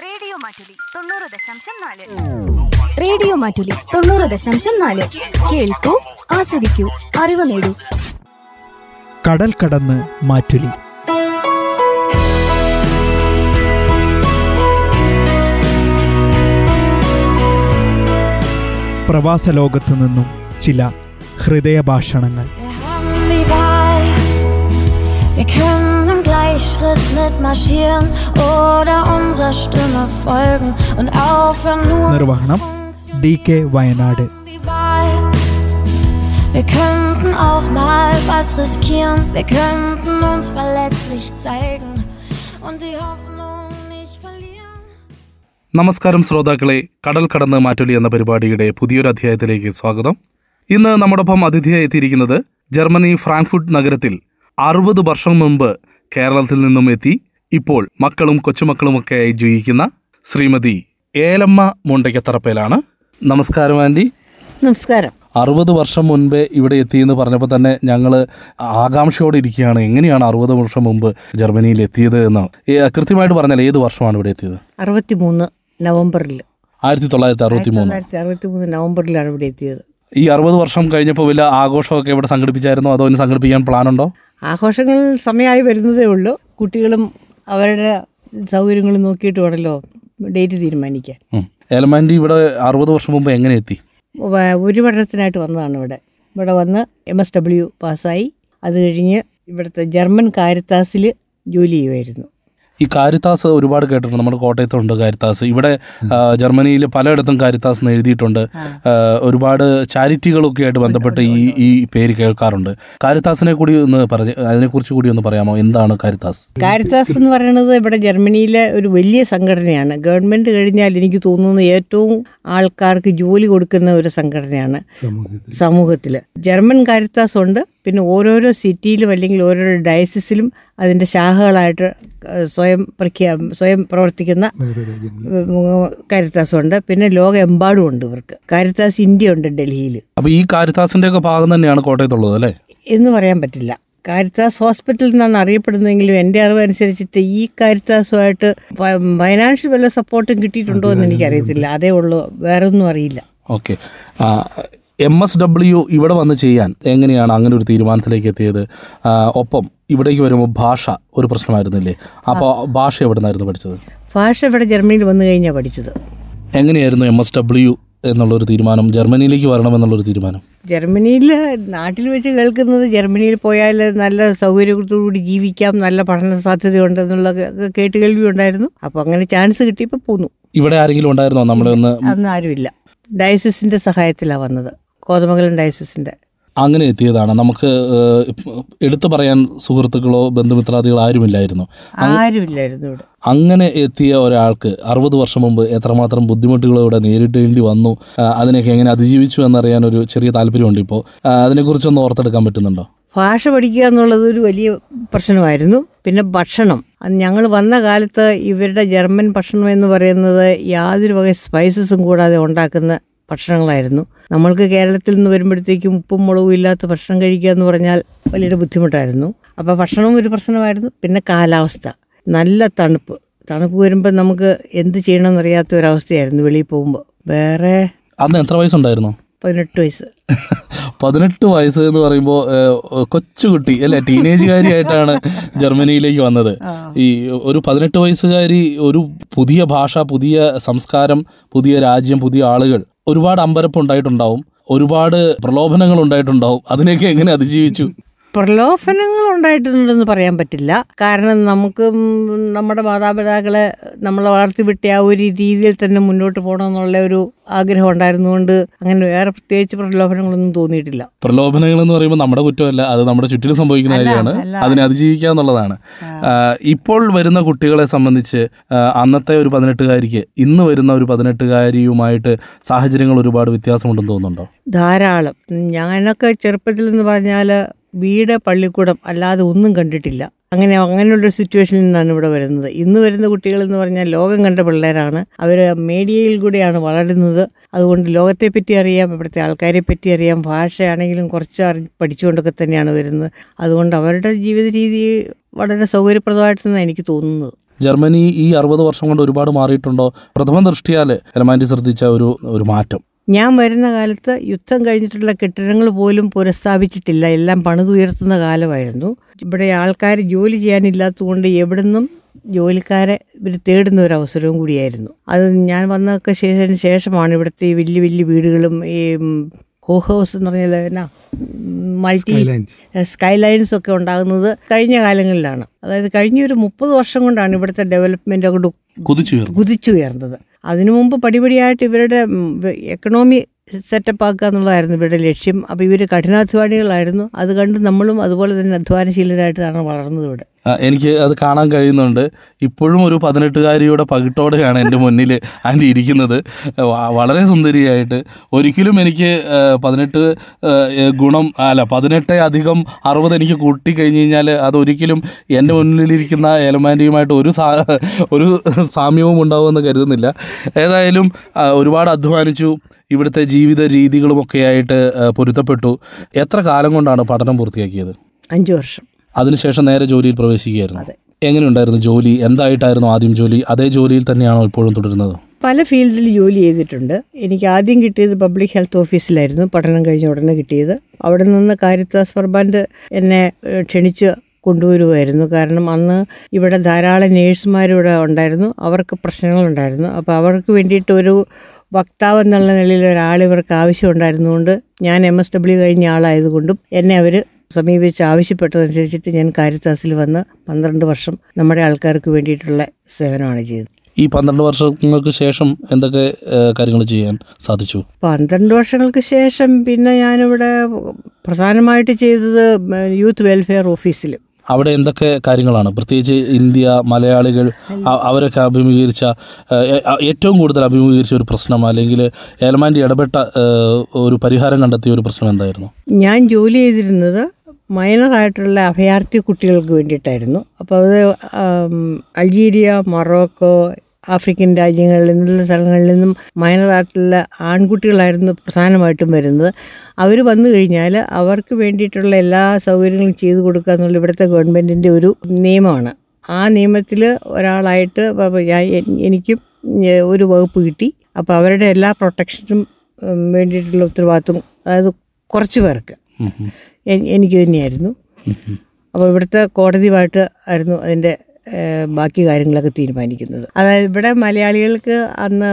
Radio Mattoli 90.4. Radio Mattoli 90.4. കേൾക്കൂ, ആസ്വദിക്കൂ, അറിവ് നേടൂ. കടൽ കടന്ന് മാറ്റുലി. പ്രവാസ ലോകത്തു നിന്നും ചില ഹൃദയഭാഷണങ്ങൾ. Wir können gleich Schritt mitmarschieren oder unserer Stimme folgen und aufhören nur നിർവഹണം DK Wayanad. Wir könnten auch mal was riskieren, wir könnten uns verletzlich zeigen und die Hoffnung nicht verlieren. നമസ്കാരം ശ്രോതാക്കളെ, കടൽ കടന്ന് മാറ്റുലി എന്ന പരിപാടിയുടെ പുതിയൊരു അധ്യായത്തിലേക്ക് സ്വാഗതം. ഇന്ന് നമ്മോടൊപ്പം അതിഥിയായി എത്തിയിരിക്കുന്നത് ജർമ്മനി ഫ്രാങ്ക്ഫർട്ട് നഗരത്തിൽ 60 വർഷം മുമ്പ് കേരളത്തിൽ നിന്നും എത്തി ഇപ്പോൾ മക്കളും കൊച്ചുമക്കളുമൊക്കെയായി ജീവിക്കുന്ന ശ്രീമതി ഏലമ്മ മുണ്ടയ്ക്കത്തറപ്പേലാണ്. നമസ്കാരം ആൻറ്റി. നമസ്കാരം. 60 വർഷം മുൻപേ ഇവിടെ എത്തിയെന്ന് പറഞ്ഞപ്പോൾ തന്നെ ഞങ്ങൾ ആകാംക്ഷയോടെ ഇരിക്കുകയാണ്. എങ്ങനെയാണ് 60 വർഷം മുമ്പ് ജർമ്മനിയിൽ എത്തിയത് എന്ന് കൃത്യമായിട്ട് പറഞ്ഞാൽ ഏത് വർഷമാണ് ഇവിടെ എത്തിയത്? 63 നവംബറിൽ. 1963 നവംബറിലാണ് ഇവിടെ എത്തിയത്. ഈ 60 വർഷം കഴിഞ്ഞപ്പോൾ വല്ല ആഘോഷമൊക്കെ ഇവിടെ സംഘടിപ്പിച്ചായിരുന്നോ, അതോ ഇനി സംഘടിപ്പിക്കാൻ പ്ലാനുണ്ടോ? ആഘോഷങ്ങൾ സമയമായി വരുന്നതേ ഉള്ളൂ. കുട്ടികളും അവരുടെ സൗകര്യങ്ങളും നോക്കിയിട്ട് വേണമല്ലോ ഡേറ്റ് തീരുമാനിക്കാൻ. ഏലമാൻറ്റി ഇവിടെ 60 വർഷം മുമ്പ് എങ്ങനെ എത്തി? ഒരു പഠനത്തിനായിട്ട് വന്നതാണ്. ഇവിടെ വന്ന് MSW പാസ്സായി. അത് കഴിഞ്ഞ് ഇവിടുത്തെ ജർമ്മൻ കാരിത്താസിൽ ജോലി ചെയ്യുമായിരുന്നു. ഈ കാരിത്താസ് ഒരുപാട് കേട്ടിട്ടുണ്ട്. നമ്മുടെ കോട്ടയത്തുണ്ട് കാരിത്താസ്. ഇവിടെ ജർമ്മനിയിൽ പലയിടത്തും കാരിത്താസ് എന്ന് എഴുതിയിട്ടുണ്ട്. ഒരുപാട് ചാരിറ്റികളൊക്കെ ആയിട്ട് ബന്ധപ്പെട്ട് ഈ പേര് കേൾക്കാറുണ്ട്. കാരിത്താസിനെ കൂടി ഒന്ന് അതിനെക്കുറിച്ച് കൂടി ഒന്ന് പറയാമോ? എന്താണ് കാരിത്താസ്? കാരിത്താസ് എന്ന് പറയുന്നത് ഇവിടെ ജർമ്മനിയിലെ ഒരു വലിയ സംഘടനയാണ്. ഗവൺമെൻറ് കഴിഞ്ഞാൽ എനിക്ക് തോന്നുന്നു ഏറ്റവും ആൾക്കാർക്ക് ജോലി കൊടുക്കുന്ന ഒരു സംഘടനയാണ് സമൂഹത്തിൽ. ജർമ്മൻ കാരിത്താസ് ഉണ്ട്. പിന്നെ ഓരോരോ സിറ്റിയിലും അല്ലെങ്കിൽ ഓരോരോ ഡയസിസിലും അതിൻ്റെ ശാഖകളായിട്ട് സ്വയം പ്രവർത്തിക്കുന്ന കാരിത്താസ് ഉണ്ട്. പിന്നെ ലോകമെമ്പാടും ഉണ്ട് ഇവർക്ക്. കാരിത്താസ് ഇന്ത്യ ഉണ്ട്, ഡൽഹിയിൽ. അപ്പോൾ ഈ കാരിത്താസിൻ്റെ ഒക്കെ ഭാഗം തന്നെയാണ് കോട്ടയത്തുള്ളത് അല്ലേ? എന്ന് പറയാൻ പറ്റില്ല. കാരിത്താസ് ഹോസ്പിറ്റൽ എന്നാണ് അറിയപ്പെടുന്നതെങ്കിലും എൻ്റെ അറിവനുസരിച്ചിട്ട് ഈ കാരിത്താസുമായിട്ട് ഫൈനാൻഷ്യൽ വല്ല സപ്പോർട്ടും കിട്ടിയിട്ടുണ്ടോ എന്ന് എനിക്കറിയത്തില്ല. അതേ ഉള്ളൂ, വേറെ ഒന്നും അറിയില്ല. ഓക്കെ. MSW ഇവിടെ വന്ന് ചെയ്യാൻ എങ്ങനെയാണ് അങ്ങനെ ഒരു തീരുമാനത്തിലേക്ക് എത്തിയത്? ഒപ്പം ഇവിടേക്ക് വരുമ്പോൾ ഭാഷ ഒരു പ്രശ്നമായിരുന്നില്ലേ? അപ്പോൾ ഭാഷ എവിടെ നിന്നായിരുന്നു പഠിച്ചത്? ഭാഷ ഇവിടെ ജർമ്മനിയിൽ വന്നു കഴിഞ്ഞാൽ പഠിച്ചത്. എങ്ങനെയായിരുന്നു MSW എന്നുള്ളൊരു തീരുമാനം, ജർമ്മനിയിലേക്ക് വരണമെന്നുള്ളൊരു തീരുമാനം? ജർമ്മനിയിൽ നാട്ടിൽ വെച്ച് കേൾക്കുന്നത് ജർമ്മനിയിൽ പോയാൽ നല്ല സൗകര്യത്തോടുകൂടി ജീവിക്കാം, നല്ല പഠന സാധ്യതയുണ്ടെന്നുള്ള കേട്ടുകേൾവി ഉണ്ടായിരുന്നു. അപ്പോൾ അങ്ങനെ ചാൻസ് കിട്ടിയപ്പോൾ പോന്നു. ഇവിടെ ആരെങ്കിലും ഉണ്ടായിരുന്നോ? അന്ന് ആരുമില്ല. ഡയസിസിൻ്റെ സഹായത്തിലാണ് വന്നത്, കോതമംഗലം ഡയസിസിൻ്റെ. അങ്ങനെ എത്തിയതാണ്. നമുക്ക് എടുത്തു പറയാൻ സുഹൃത്തുക്കളോ ബന്ധുമിത്രാദികളോ ആരുമില്ലായിരുന്നു ഇവിടെ. അങ്ങനെ എത്തിയ ഒരാൾക്ക് 60 വർഷം മുമ്പ് എത്രമാത്രം ബുദ്ധിമുട്ടുകളോ ഇവിടെ നേരിടേണ്ടി വന്നു, അതിനൊക്കെ എങ്ങനെ അതിജീവിച്ചു എന്നറിയാൻ ഒരു ചെറിയ താല്പര്യമുണ്ട്. ഇപ്പോൾ അതിനെക്കുറിച്ചൊന്ന് ഓർത്തെടുക്കാൻ പറ്റുന്നുണ്ടോ? ഭാഷ പഠിക്കുക എന്നുള്ളത് ഒരു വലിയ പ്രശ്നമായിരുന്നു. പിന്നെ ഭക്ഷണം, ഞങ്ങൾ വന്ന കാലത്ത് ഇവരുടെ ജർമ്മൻ ഭക്ഷണം എന്ന് പറയുന്നത് യാതൊരു വക സ്പൈസസും കൂടാതെ ഉണ്ടാക്കുന്ന ഭക്ഷണങ്ങളായിരുന്നു. നമ്മൾക്ക് കേരളത്തിൽ നിന്ന് വരുമ്പോഴത്തേക്കും ഉപ്പും മുളകും ഇല്ലാത്ത ഭക്ഷണം കഴിക്കുക എന്ന് പറഞ്ഞാൽ വലിയൊരു ബുദ്ധിമുട്ടായിരുന്നു. അപ്പോൾ ഭക്ഷണവും ഒരു പ്രശ്നമായിരുന്നു. പിന്നെ കാലാവസ്ഥ, നല്ല തണുപ്പ് വരുമ്പോൾ നമുക്ക് എന്ത് ചെയ്യണമെന്നറിയാത്ത ഒരവസ്ഥയായിരുന്നു വെളിയിൽ പോകുമ്പോൾ. വേറെ അന്ന് എത്ര വയസ്സുണ്ടായിരുന്നു? 18 വയസ്സ്. 18 വയസ്സ് എന്ന് പറയുമ്പോൾ കൊച്ചുകുട്ടി അല്ലെ, ടീനേജുകാരിയായിട്ടാണ് ജർമ്മനിയിലേക്ക് വന്നത്. ഈ ഒരു 18 വയസ്സുകാരി ഒരു പുതിയ ഭാഷ, പുതിയ സംസ്കാരം, പുതിയ രാജ്യം, പുതിയ ആളുകൾ, ഒരുപാട് അമ്പരപ്പ് ഉണ്ടായിട്ടുണ്ടാവും, ഒരുപാട് പ്രലോഭനങ്ങൾ ഉണ്ടായിട്ടുണ്ടാവും. അതിനെയൊക്കെ എങ്ങനെ അതിജീവിച്ചു? പ്രലോഭനങ്ങൾ ഉണ്ടായിട്ടുണ്ടെന്ന് പറയാൻ പറ്റില്ല. കാരണം നമുക്ക് നമ്മുടെ മാതാപിതാക്കളെ നമ്മളെ വളർത്തിവിട്ട ആ ഒരു രീതിയിൽ തന്നെ മുന്നോട്ട് പോകണമെന്നുള്ള ഒരു ആഗ്രഹം ഉണ്ടായിരുന്നുകൊണ്ട് അങ്ങനെ വേറെ പ്രത്യേകിച്ച് പ്രലോഭനങ്ങളൊന്നും തോന്നിയിട്ടില്ല. പ്രലോഭനങ്ങൾ എന്ന് പറയുമ്പോൾ നമ്മുടെ കുറ്റമല്ല, അത് നമ്മുടെ ചുറ്റിലും സംഭവിക്കുന്ന കാര്യമാണ്. അതിനെ അതിജീവിക്കുക എന്നുള്ളതാണ്. ഇപ്പോൾ വരുന്ന കുട്ടികളെ സംബന്ധിച്ച് അന്നത്തെ ഒരു 18-കാരിക്ക് ഇന്ന് വരുന്ന ഒരു 18-കാരിയുമായിട്ട് സാഹചര്യങ്ങൾ ഒരുപാട് വ്യത്യാസമുണ്ടെന്ന് തോന്നുന്നുണ്ടോ? ധാരാളം. ഞാനൊക്കെ ചെറുപ്പത്തിൽ എന്ന് പറഞ്ഞാൽ വീട്, പള്ളിക്കൂടം അല്ലാതെ ഒന്നും കണ്ടിട്ടില്ല. അങ്ങനെയുള്ളൊരു സിറ്റുവേഷനിൽ നിന്നാണ് ഇവിടെ വരുന്നത്. ഇന്ന് വരുന്ന കുട്ടികളെന്ന് പറഞ്ഞാൽ ലോകം കണ്ട പിള്ളേരാണ്. അവർ മീഡിയയിൽ കൂടെയാണ് വളരുന്നത്. അതുകൊണ്ട് ലോകത്തെപ്പറ്റി അറിയാം, ഇവിടുത്തെ ആൾക്കാരെ പറ്റി അറിയാം. ഭാഷയാണെങ്കിലും കുറച്ച് പഠിച്ചുകൊണ്ടൊക്കെ തന്നെയാണ് വരുന്നത്. അതുകൊണ്ട് അവരുടെ ജീവിത രീതി വളരെ സൗകര്യപ്രദമായിട്ടെന്നാണ് എനിക്ക് തോന്നുന്നത്. ജർമ്മനി ഈ 60 വർഷം കൊണ്ട് ഒരുപാട് മാറിയിട്ടുണ്ടോ? പ്രഥമ ദൃഷ്ടിയാൽ ഏലമാൻറ്റി ശ്രദ്ധിച്ച ഒരു മാറ്റം. ഞാൻ വരുന്ന കാലത്ത് യുദ്ധം കഴിഞ്ഞിട്ടുള്ള കെട്ടിടങ്ങൾ പോലും പുനഃസ്ഥാപിച്ചിട്ടില്ല, എല്ലാം പണിതുയർത്തുന്ന കാലമായിരുന്നു. ഇവിടെ ആൾക്കാർ ജോലി ചെയ്യാനില്ലാത്തതുകൊണ്ട് എവിടുന്നും ജോലിക്കാരെ ഇവർ തേടുന്ന ഒരു അവസരവും കൂടിയായിരുന്നു. അത് ഞാൻ വന്നതൊക്കെ ശേഷമാണ് ഇവിടുത്തെ ഈ വലിയ വലിയ വീടുകളും ഈ ഹൗസ് എന്ന് പറഞ്ഞാൽ എന്നാ മൾട്ടി സ്കൈലൈൻസ് ഒക്കെ ഉണ്ടാകുന്നത് കഴിഞ്ഞ കാലങ്ങളിലാണ്. അതായത് കഴിഞ്ഞ ഒരു 30 വർഷം കൊണ്ടാണ് ഇവിടുത്തെ ഡെവലപ്മെൻ്റ് അങ്ങോട്ട് കുതിച്ചുയർന്നത്. അതിനു മുമ്പ് പടിപടിയായിട്ട് ഇവരുടെ എക്കണോമി സെറ്റപ്പ് ആക്കുക എന്നുള്ളതായിരുന്നു ഇവരുടെ ലക്ഷ്യം. അപ്പോൾ ഇവർ കഠിനാധ്വാനികളായിരുന്നു. അത് കണ്ട് നമ്മളും അതുപോലെ തന്നെ അധ്വാനശീലരായിട്ടാണ് വളർന്നത് ഇവിടെ. എനിക്ക് അത് കാണാൻ കഴിയുന്നുണ്ട്. ഇപ്പോഴും ഒരു 18കാരിയുടെ പകിട്ടോടെയാണ് എൻ്റെ മുന്നിൽ ആൻറ്റി ഇരിക്കുന്നത്, വളരെ സുന്ദരിയായിട്ട്. ഒരിക്കലും എനിക്ക് 18 +60 എനിക്ക് കൂട്ടിക്കഴിഞ്ഞ് കഴിഞ്ഞാൽ അതൊരിക്കലും എൻ്റെ മുന്നിലിരിക്കുന്ന ഏലമാൻറ്റിയുമായിട്ട് ഒരു സാമ്യവും ഉണ്ടാവുമെന്ന് കരുതുന്നില്ല. ഏതായാലും ഒരുപാട് അധ്വാനിച്ചു, ഇവിടുത്തെ ജീവിത രീതികളുമൊക്കെയായിട്ട് പൊരുത്തപ്പെട്ടു. എത്ര കാലം കൊണ്ടാണ് പഠനം പൂർത്തിയാക്കിയത്? 5 വർഷം. അതിനുശേഷം നേരെ ജോലിയിൽ പ്രവേശിക്കുകയായിരുന്നു. എങ്ങനെയുണ്ടായിരുന്നു ജോലി? എന്തായിട്ടായിരുന്നു ആദ്യം ജോലി? അതേ ജോലിയിൽ തന്നെയാണോ ഇപ്പോഴും തുടരുന്നത്? പല ഫീൽഡിൽ ജോലി ചെയ്തിട്ടുണ്ട്. എനിക്ക് ആദ്യം കിട്ടിയത് പബ്ലിക് ഹെൽത്ത് ഓഫീസിലായിരുന്നു, പഠനം കഴിഞ്ഞ ഉടനെ കിട്ടിയത്. അവിടെ നിന്ന് കാരിത്താസ് ഫർബാൻഡ് എന്നെ ക്ഷണിച്ച് കൊണ്ടുവരുമായിരുന്നു. കാരണം അന്ന് ഇവിടെ ധാരാളം നേഴ്സുമാരിവിടെ ഉണ്ടായിരുന്നു, അവർക്ക് പ്രശ്നങ്ങളുണ്ടായിരുന്നു. അപ്പോൾ അവർക്ക് വേണ്ടിയിട്ട് ഒരു വക്താവ് എന്നുള്ള നിലയിൽ ഒരാൾ ഇവർക്ക് ആവശ്യമുണ്ടായിരുന്നുകൊണ്ട് ഞാൻ MSW കഴിഞ്ഞ ആളായതുകൊണ്ടും എന്നെ അവർ സമീപിച്ച് ആവശ്യപ്പെട്ടതനുസരിച്ചിട്ട് ഞാൻ കാരിത്താസിൽ വന്ന് 12 വർഷം നമ്മുടെ ആൾക്കാർക്ക് വേണ്ടിയിട്ടുള്ള സേവനമാണ് ചെയ്തത്. ഈ 12 വർഷങ്ങൾക്ക് ശേഷം എന്തൊക്കെ കാര്യങ്ങൾ ചെയ്യാൻ സാധിച്ചു? 12 വർഷങ്ങൾക്ക് ശേഷം പിന്നെ ഞാനിവിടെ പ്രധാനമായിട്ട് ചെയ്തത് യൂത്ത് വെൽഫെയർ ഓഫീസിൽ. അവിടെ എന്തൊക്കെ കാര്യങ്ങളാണ് പ്രത്യേകിച്ച് ഇന്ത്യ മലയാളികൾ അവരൊക്കെ ഏറ്റവും കൂടുതൽ അഭിമുഖീകരിച്ച ഒരു പ്രശ്നം, അല്ലെങ്കിൽ ഏലമാൻറ്റി ഇടപെട്ട ഒരു പരിഹാരം കണ്ടെത്തിയ ഒരു പ്രശ്നം എന്തായിരുന്നു? ഞാൻ ജോലി ചെയ്തിരുന്നത് മൈനറായിട്ടുള്ള അഭയാർത്ഥി കുട്ടികൾക്ക് വേണ്ടിയിട്ടായിരുന്നു. അപ്പോൾ അത് അൾജീരിയ, മൊറോക്കോ, ആഫ്രിക്കൻ രാജ്യങ്ങളിൽ നിന്നുള്ള സ്ഥലങ്ങളിൽ നിന്നും മൈനറായിട്ടുള്ള ആൺകുട്ടികളായിരുന്നു പ്രധാനമായിട്ടും വരുന്നത്. അവർ വന്നു കഴിഞ്ഞാൽ അവർക്ക് വേണ്ടിയിട്ടുള്ള എല്ലാ സൗകര്യങ്ങളും ചെയ്തു കൊടുക്കുക എന്നുള്ള ഇവിടുത്തെ ഗവൺമെൻറ്റിൻ്റെ ഒരു നിയമമാണ്. ആ നിയമത്തിൽ ഒരാളായിട്ട് എനിക്കും ഒരു വകുപ്പ് കിട്ടി. അപ്പോൾ അവരുടെ എല്ലാ പ്രൊട്ടക്ഷനും വേണ്ടിയിട്ടുള്ള ഉത്തരവാദിത്വം, അതായത് കുറച്ച് പേർക്ക് എനിക്ക് തന്നെയായിരുന്നു. അപ്പോൾ ഇവിടുത്തെ കോടതിയുമായിട്ട് ആയിരുന്നു അതിൻ്റെ ബാക്കി കാര്യങ്ങളൊക്കെ തീരുമാനിക്കുന്നത്. അതായത് ഇവിടെ മലയാളികൾക്ക് അന്ന്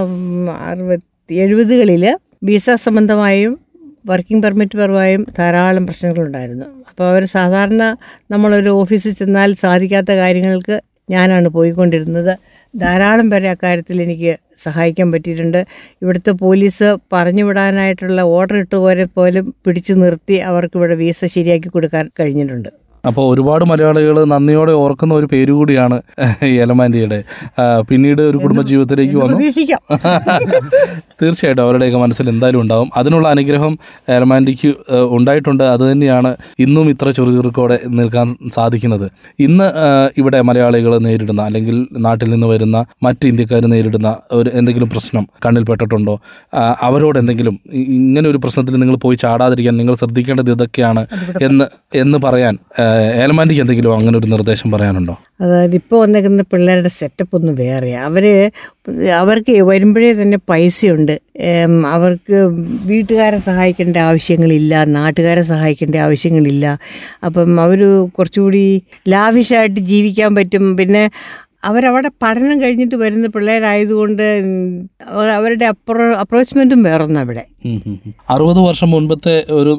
70കളിൽ വിസ സംബന്ധമായും വർക്കിംഗ് പെർമിറ്റ് പരമായും ധാരാളം പ്രശ്നങ്ങളുണ്ടായിരുന്നു. അപ്പോൾ അവർ സാധാരണ നമ്മളൊരു ഓഫീസിൽ ചെന്നാൽ സാധിക്കാത്ത കാര്യങ്ങൾക്ക് ഞാനാണ് പോയിക്കൊണ്ടിരുന്നത്. ധാരാളം പേരെ അക്കാര്യത്തിൽ എനിക്ക് സഹായിക്കാൻ പറ്റിയിട്ടുണ്ട്. ഇവിടുത്തെ പോലീസ് പറഞ്ഞു വിടാനായിട്ടുള്ള ഓർഡർ ഇട്ടുപോലെ പോലും പിടിച്ചു നിർത്തി അവർക്ക് ഇവിടെ വിസ ശരിയാക്കി കൊടുക്കാൻ കഴിഞ്ഞിട്ടുണ്ട്. അപ്പോൾ ഒരുപാട് മലയാളികൾ നന്ദിയോടെ ഓർക്കുന്ന ഒരു പേര് കൂടിയാണ് ഏലമാൻറ്റിയുടെ. പിന്നീട് ഒരു കുടുംബജീവിതത്തിലേക്ക് വന്നു. തീർച്ചയായിട്ടും അവരുടെയൊക്കെ മനസ്സിൽ എന്തായാലും ഉണ്ടാവും. അതിനുള്ള അനുഗ്രഹം ഏലമാൻറ്റിക്ക് ഉണ്ടായിട്ടുണ്ട്. അതുതന്നെയാണ് ഇന്നും ഇത്ര ചുറുചുറുക്കോടെ നിൽക്കാൻ സാധിക്കുന്നത്. ഇന്ന് ഇവിടെ മലയാളികൾ നേരിടുന്ന, അല്ലെങ്കിൽ നാട്ടിൽ നിന്ന് വരുന്ന മറ്റ് ഇന്ത്യക്കാർ നേരിടുന്ന എന്തെങ്കിലും പ്രശ്നം കണ്ണിൽപ്പെട്ടിട്ടുണ്ടോ? അവരോട് എന്തെങ്കിലും ഇങ്ങനെ ഒരു പ്രശ്നത്തിൽ നിങ്ങൾ പോയി ചാടാതിരിക്കാൻ നിങ്ങൾ ശ്രദ്ധിക്കേണ്ടത് ഇതൊക്കെയാണ് എന്ന് പറയാൻ ഏലമാൻറ്റിക്ക് എന്തെങ്കിലും അങ്ങനെ ഒരു നിർദ്ദേശം പറയാനുണ്ടോ? അതായത് ഇപ്പോൾ വന്നേക്കുന്ന പിള്ളേരുടെ സെറ്റപ്പ് ഒന്ന് വേറെയാണ്. അവർക്ക് വരുമ്പോഴേ തന്നെ പൈസയുണ്ട്. അവർക്ക് വീട്ടുകാരെ സഹായിക്കേണ്ട ആവശ്യങ്ങളില്ല, നാട്ടുകാരെ സഹായിക്കേണ്ട ആവശ്യങ്ങളില്ല. അപ്പം അവർ കുറച്ചുകൂടി ലാവിഷായിട്ട് ജീവിക്കാൻ പറ്റും. പിന്നെ അവരവിടെ പഠനം കഴിഞ്ഞിട്ട് വരുന്ന പിള്ളേരായതുകൊണ്ട് അവരുടെ അപ്രോച്ച്മെൻറ്റും വേറൊന്നും അവിടെ. 60 വർഷം മുൻപത്തെ ഒരു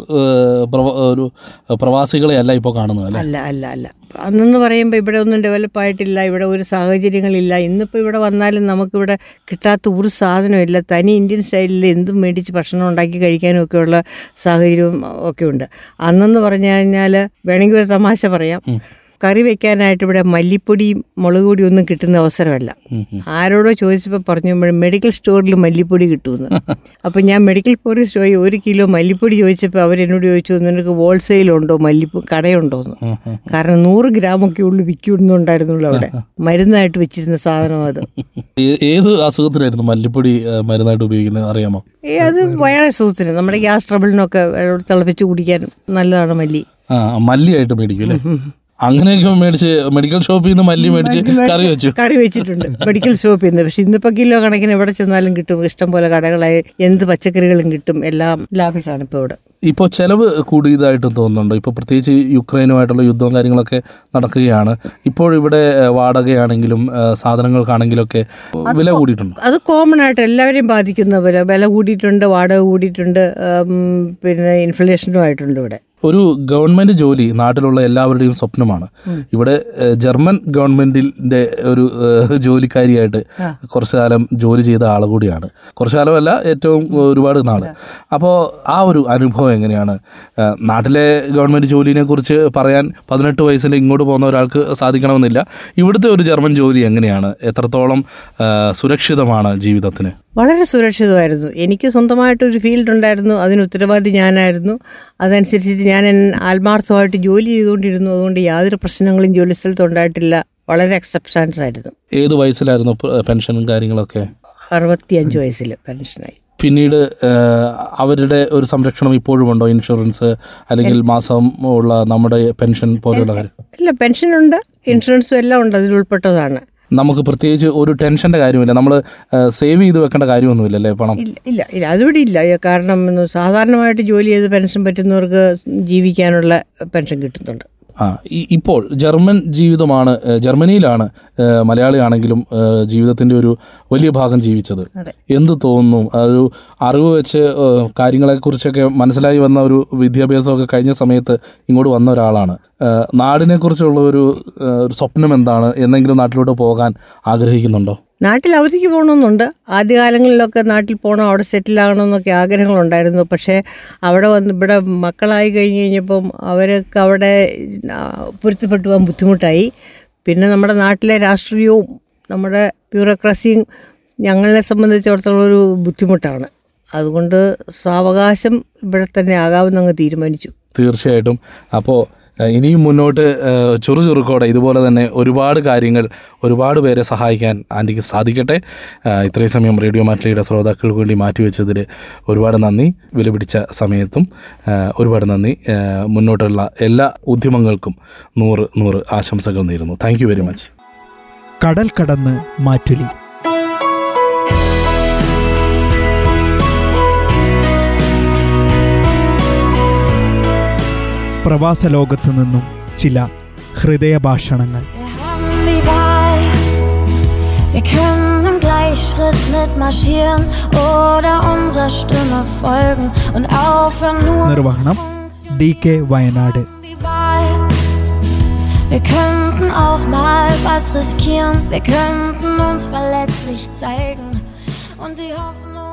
പ്രവാസികളെ അല്ല ഇപ്പോൾ കാണുന്നത്. അല്ല അന്നെന്ന് പറയുമ്പോൾ ഇവിടെ ഒന്നും ഡെവലപ്പായിട്ടില്ല, ഇവിടെ ഒരു സാഹചര്യങ്ങളില്ല. ഇന്നിപ്പോൾ ഇവിടെ വന്നാലും നമുക്കിവിടെ കിട്ടാത്ത ഒരു സാധനമില്ല. തനി ഇന്ത്യൻ സ്റ്റൈലിൽ എന്തും മേടിച്ച് ഭക്ഷണം ഉണ്ടാക്കി കഴിക്കാനും ഒക്കെയുള്ള സാഹചര്യവും ഒക്കെ ഉണ്ട്. അന്നെന്ന് പറഞ്ഞു കഴിഞ്ഞാൽ വേണമെങ്കിൽ ഒരു തമാശ പറയാം, കറി വെക്കാനായിട്ട് ഇവിടെ മല്ലിപ്പൊടിയും മുളക് പൊടിയും ഒന്നും കിട്ടുന്ന അവസരമല്ല. ആരോടോ ചോദിച്ചപ്പോൾ പറഞ്ഞു മെഡിക്കൽ സ്റ്റോറിൽ മല്ലിപ്പൊടി കിട്ടുമെന്ന്. അപ്പോൾ ഞാൻ മെഡിക്കൽ സ്റ്റോറിൽ 1 കിലോ മല്ലിപ്പൊടി ചോദിച്ചപ്പോൾ അവരെന്നോട് ചോദിച്ചു, നിനക്ക് ഹോൾസെയിലുണ്ടോ, കടയുണ്ടോയെന്ന്. കാരണം 100 ഗ്രാമൊക്കെ ഉള്ളു വിൽക്കുന്നുണ്ടായിരുന്നുള്ളൂ അവിടെ. മരുന്നായിട്ട് വെച്ചിരുന്ന സാധനം അത്. ഏത് അസുഖത്തിനായിരുന്നു മല്ലിപ്പൊടി മരുന്നായിട്ട് ഉപയോഗിക്കുന്നത് അറിയാമോ? അത് വയറസുഖത്തിന്, നമ്മുടെ ഗ്യാസ് ട്രബിളിനൊക്കെ തിളപ്പിച്ച് കുടിക്കാൻ നല്ലതാണ് മല്ലി. മല്ലിയായിട്ട് മേടിക്കും അല്ലേ? അങ്ങനെയൊക്കെ മേടിച്ച് മെഡിക്കൽ ഷോപ്പിൽ നിന്ന് മല്ലി മേടിച്ച് കറി വെച്ചിട്ടുണ്ട് മെഡിക്കൽ ഷോപ്പിൽ നിന്ന്. പക്ഷെ ഇന്നിപ്പോൾ കിലോ കണക്കിന് എവിടെ ചെന്നാലും കിട്ടും, ഇഷ്ടം പോലെ കടകളായി എന്ത് പച്ചക്കറികളും കിട്ടും, എല്ലാം ലാഭിച്ചാണ് ഇപ്പോൾ ഇവിടെ. ഇപ്പോൾ ചിലവ് കൂടിയതായിട്ടും തോന്നുന്നുണ്ടോ? ഇപ്പോൾ പ്രത്യേകിച്ച് യുക്രൈനുമായിട്ടുള്ള യുദ്ധവും കാര്യങ്ങളൊക്കെ നടക്കുകയാണ്. ഇപ്പോഴിവിടെ വാടകയാണെങ്കിലും സാധനങ്ങൾക്കാണെങ്കിലൊക്കെ വില കൂടിയിട്ടുണ്ട്. അത് കോമൺ ആയിട്ട് എല്ലാവരെയും ബാധിക്കുന്ന പോലെ വില കൂടിയിട്ടുണ്ട്, വാടക കൂടിയിട്ടുണ്ട്, പിന്നെ ഇൻഫ്ലേഷനും ആയിട്ടുണ്ട് ഇവിടെ. ഒരു ഗവൺമെൻറ് ജോലി നാട്ടിലുള്ള എല്ലാവരുടെയും സ്വപ്നമാണ്. ഇവിടെ ജർമ്മൻ ഗവൺമെൻറ്റിൻ്റെ ഒരു ജോലിക്കാരിയായിട്ട് കുറച്ചു കാലം ജോലി ചെയ്ത ആൾ കൂടിയാണ്. കുറച്ചു കാലമല്ല, ഏറ്റവും ഒരുപാട് നാൾ. അപ്പോൾ ആ ഒരു അനുഭവം എങ്ങനെയാണ്? നാട്ടിലെ ഗവൺമെൻറ് ജോലിനെ കുറിച്ച് പറയാൻ 18 വയസ്സിൽ ഇങ്ങോട്ട് പോകുന്ന ഒരാൾക്ക് സാധിക്കണമെന്നില്ല. ഇവിടുത്തെ ഒരു ജർമ്മൻ ജോലി എങ്ങനെയാണ്? എത്രത്തോളം സുരക്ഷിതമാണ് ജീവിതത്തിന്? വളരെ സുരക്ഷിതമായിരുന്നു. എനിക്ക് സ്വന്തമായിട്ടൊരു ഫീൽഡ് ഉണ്ടായിരുന്നു, അതിന് ഉത്തരവാദി ഞാനായിരുന്നു. അതനുസരിച്ചിട്ട് ഞാൻ ആത്മാർത്ഥമായിട്ട് ജോലി ചെയ്തുകൊണ്ടിരുന്നു. അതുകൊണ്ട് യാതൊരു പ്രശ്നങ്ങളും ജോലി സ്ഥലത്ത് ഉണ്ടായിട്ടില്ല. വളരെ അക്സെപ്റ്റൻസ് ആയിരുന്നു. ഏത് വയസ്സിലായിരുന്നു പെൻഷനും കാര്യങ്ങളൊക്കെ? 65 വയസ്സിൽ പെൻഷനായി. പിന്നീട് അവരുടെ ഒരു സംരക്ഷണം ഇപ്പോഴും ഉണ്ടോ? ഇൻഷുറൻസ് അല്ലെങ്കിൽ മാസം ഉള്ള നമ്മുടെ പെൻഷൻ പോലെയുള്ള കാര്യം? ഇല്ല, പെൻഷനുണ്ട്, ഇൻഷുറൻസും എല്ലാം ഉണ്ട്, അതിലുൾപ്പെട്ടതാണ്. നമുക്ക് പ്രത്യേകിച്ച് ഒരു ടെൻഷൻ്റെ കാര്യമില്ല, നമ്മൾ സേവ് ചെയ്ത് വെക്കേണ്ട കാര്യമൊന്നുമില്ലല്ലേ പണം? ഇല്ല, അതിവിടെ ഇല്ല. കാരണം സാധാരണമായിട്ട് ജോലി ചെയ്ത് പെൻഷൻ പറ്റുന്നവർക്ക് ജീവിക്കാനുള്ള പെൻഷൻ കിട്ടുന്നുണ്ട്. ഇപ്പോൾ ജർമ്മൻ ജീവിതമാണ്, ജർമ്മനിയിലാണ് മലയാളിയാണെങ്കിലും ജീവിതത്തിൻ്റെ ഒരു വലിയ ഭാഗം ജീവിച്ചത്. എന്ത് തോന്നുന്നു? ഒരു അറിവ് വെച്ച് കാര്യങ്ങളെക്കുറിച്ചൊക്കെ മനസ്സിലായി വന്ന ഒരു വിദ്യാഭ്യാസമൊക്കെ കഴിഞ്ഞ സമയത്ത് ഇങ്ങോട്ട് വന്ന ഒരാളാണ്. നാടിനെക്കുറിച്ചുള്ള ഒരു സ്വപ്നം എന്താണ്? എന്തെങ്കിലും നാട്ടിലോട്ട് പോകാൻ ആഗ്രഹിക്കുന്നുണ്ടോ? നാട്ടിൽ അവധിക്ക് പോകണമെന്നുണ്ട്. ആദ്യകാലങ്ങളിലൊക്കെ നാട്ടിൽ പോകണം, അവിടെ സെറ്റിലാകണമെന്നൊക്കെ ആഗ്രഹങ്ങളുണ്ടായിരുന്നു. പക്ഷേ അവിടെ വന്ന് ഇവിടെ മക്കളായി കഴിഞ്ഞപ്പം അവരൊക്കെ അവിടെ പൊരുത്തപ്പെട്ടു പോകാൻ ബുദ്ധിമുട്ടായി. പിന്നെ നമ്മുടെ നാട്ടിലെ രാഷ്ട്രീയവും നമ്മുടെ ബ്യൂറോക്രസിയും ഞങ്ങളെ സംബന്ധിച്ചിടത്തോളം ഒരു ബുദ്ധിമുട്ടാണ്. അതുകൊണ്ട് സാവകാശം ഇവിടെ തന്നെ ആകാമെന്നങ്ങ് തീരുമാനിച്ചു. തീർച്ചയായിട്ടും. അപ്പോൾ ഇനിയും മുന്നോട്ട് ചുറുചുറുക്കോടെ ഇതുപോലെ തന്നെ ഒരുപാട് കാര്യങ്ങൾ, ഒരുപാട് പേരെ സഹായിക്കാൻ ആൻറ്റിക്ക് സാധിക്കട്ടെ. ഇത്രയും സമയം റേഡിയോ മാറ്റുലിയുടെ ശ്രോതാക്കൾക്ക് വേണ്ടി മാറ്റിവെച്ചതിൽ ഒരുപാട് നന്ദി. വിലപിടിച്ച സമയത്തും ഒരുപാട് നന്ദി. മുന്നോട്ടുള്ള എല്ലാ ഉദ്യമങ്ങൾക്കും 100 ആശംസകൾ നേരുന്നു. Thank you very much. കടൽ കടന്ന് മാറ്റുലി. പ്രവാസ ലോകത്തു നിന്നും ചില ഹൃദയഭാഷണങ്ങൾ. Wir können im Gleichschritt mitmarschieren oder unserer Stimme folgen und aufhören nur നിർവഹണം DK Wayanad. Wir könnten auch mal was riskieren, wir könnten uns verletzlich zeigen und die Hoffnung